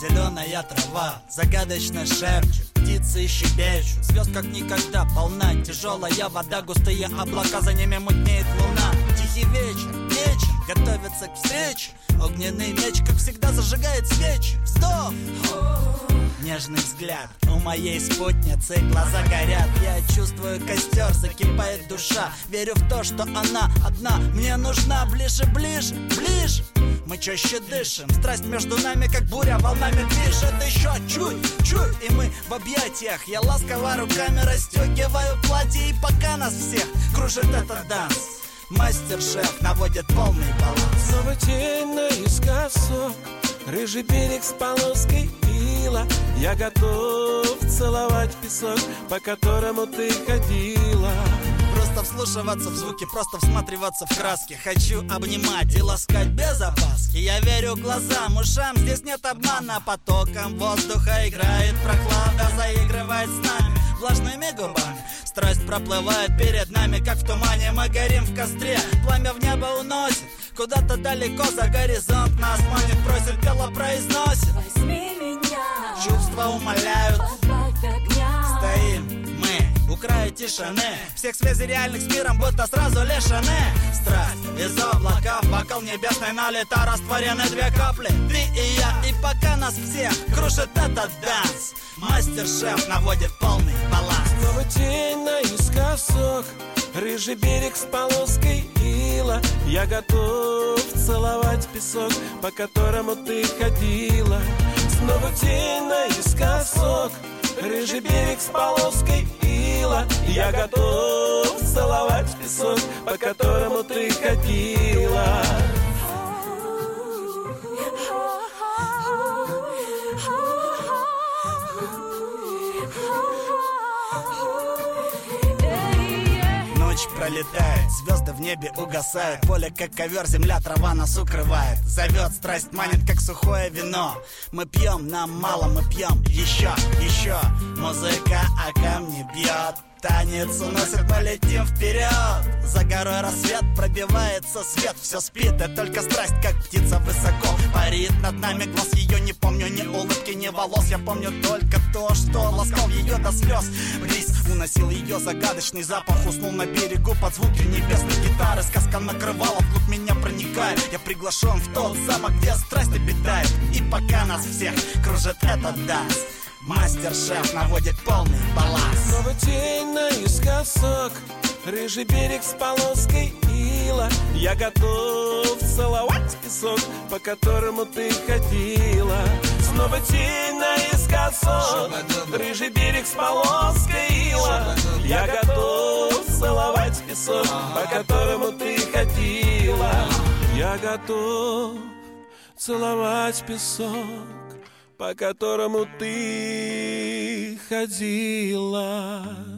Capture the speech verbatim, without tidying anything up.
зеленая трава загадочно шепчет, птицы щебечут, звезд как никогда полна тяжелая вода, густые облака, за ними мутнеет луна. Тихий вечер, вечер, готовится к встрече, огненный меч, как всегда, зажигает свечи. Вздох, нежный взгляд, у моей спутницы глаза горят. Я чувствую костер, закипает душа, верю в то, что она одна мне нужна. Ближе, ближе, ближе, мы чаще дышим, страсть между нами, как буря, волнами движет. Еще чуть, чуть, и мы в объятиях. Я ласково руками расстегиваю платье, и пока нас всех кружит этот данс, мастер-шеф наводит полный баланс. Снова тень наискосок, рыжий берег с полоской ила. Я готов целовать песок, по которому ты ходила. Просто вслушиваться в звуки, просто всматриваться в краски. Хочу обнимать и ласкать без опаски. Я верю глазам, ушам, здесь нет обмана. Потоком воздуха играет прохлада, заигрывает с нами влажными губами. Страсть проплывает перед нами, как в тумане. Мы горим в костре, пламя в небо уносит куда-то далеко за горизонт. Нас манит, просит, тело произносит. Возьми меня, чувства умоляют, добавь огня. Стоим мы у края тишины, всех связей реальных с миром будто сразу лишены. Страсть из облаков, бокал небесный налита, растворены две капли, ты и я. И пока нас всех крушит этот данс, мастер-шеф наводит полный баланс. Снова тень наискосок, рыжий берег с полоской ила. Я готов целовать песок, по которому ты ходила. Снова тень наискосок, рыжий берег с полоской ила. Я готов целовать песок, по которому ты ходила. Ночь пролетает, звезды в небе угасают, поле как ковер, земля, трава нас укрывает. Зовет, страсть манит, как сухое вино. Мы пьем, нам мало, мы пьем еще, еще. Музыка о камне бьет, танец уносит, мы летим вперед. За горой рассвет, пробивается свет, все спит, и только страсть, как птица высоко парит над нами. Глаз ее не помню, ни улыбки, ни волос. Я помню только то, что ласкал ее до слез. Бриз уносил ее загадочный запах, уснул на берегу под звуки небесной гитары. Сказка накрывала, вглубь меня проникает. Я приглашен в тот замок, где страсть обитает. И пока нас всех кружит этот данс, мастер-шеф наводит полный баланс. Снова тень наискосок, рыжий берег с полоской ила. Я готов целовать песок, по которому ты ходила. Снова тень наискосок, рыжий берег с полоской ила. Я готов целовать песок, по которому ты ходила. Я готов целовать песок, по которому ты ходила.